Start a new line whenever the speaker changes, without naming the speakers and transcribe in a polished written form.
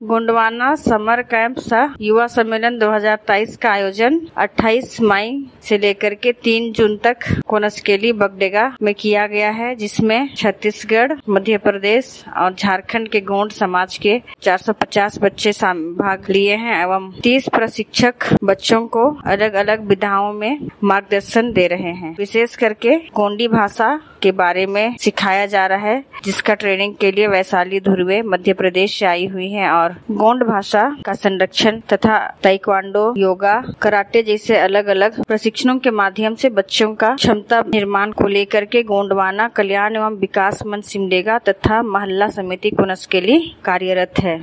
Gondwana summer camp सह युवा सम्मेलन 2023 का आयोजन 28 मई से लेकर के 3 जून तक कोनसकेली बगडेगा में किया गया है, जिसमें छत्तीसगढ़, मध्य प्रदेश और झारखंड के गोंड समाज के 450 बच्चे भाग लिए हैं एवं 30 प्रशिक्षक बच्चों को अलग अलग विधाओं में मार्गदर्शन दे रहे हैं। विशेष करके गोंडी भाषा के बारे में सिखाया जा रहा है, जिसका ट्रेनिंग के लिए वैशाली धुर्वे मध्य प्रदेश से आई हुई हैं और गोंड भाषा का संरक्षण तथा ताइक्वांडो, योगा, कराटे जैसे अलग अलग प्रशिक्षणों के माध्यम से बच्चों का क्षमता निर्माण को लेकर के गोंडवाना कल्याण एवं विकास मंच सिमडेगा तथा मोहल्ला समिति कोनसकेली कार्यरत है।